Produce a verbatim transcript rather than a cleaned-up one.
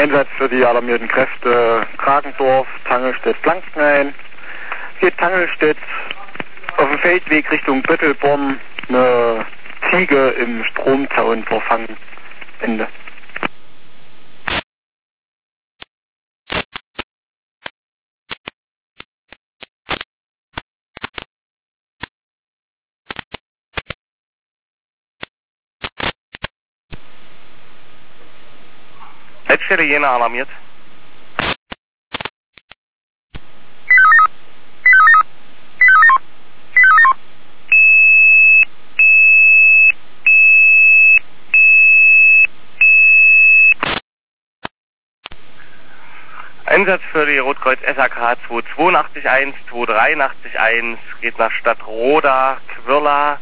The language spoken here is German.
Einsatz für die alarmierten Kräfte Kragendorf, Tangelstedt, Blankenhain. Geht Tangelstedt auf dem Feldweg Richtung Böttelborn, eine Ziege im Stromzaun verfangen. Ende. Letztstelle Jena alarmiert. Einsatz für die Rotkreuz S A K zwei zwei acht eins, zwei drei acht eins geht nach Stadtroda, Quirla,